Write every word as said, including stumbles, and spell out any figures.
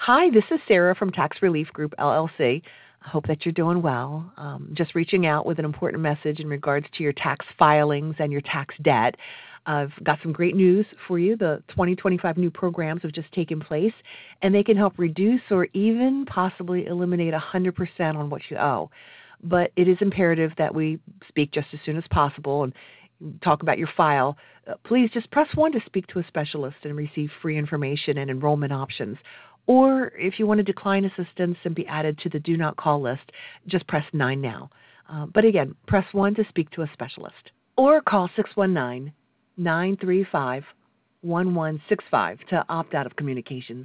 Hi, this is Sarah from Tax Relief Group, L L C. I hope that you're doing well. Um, just reaching out with an important message in regards to your tax filings and your tax debt. I've got some great news for you. The twenty twenty-five new programs have just taken place, and they can help reduce or even possibly eliminate one hundred percent on what you owe. But it is imperative that we speak just as soon as possible and talk about your file. Uh, please just press one to speak to a specialist and receive free information and enrollment options. Or if you want to decline assistance and be added to the do not call list, just press nine now. Uh, but again, press one to speak to a specialist. Or call six one nine, nine three five, one one six five to opt out of communications.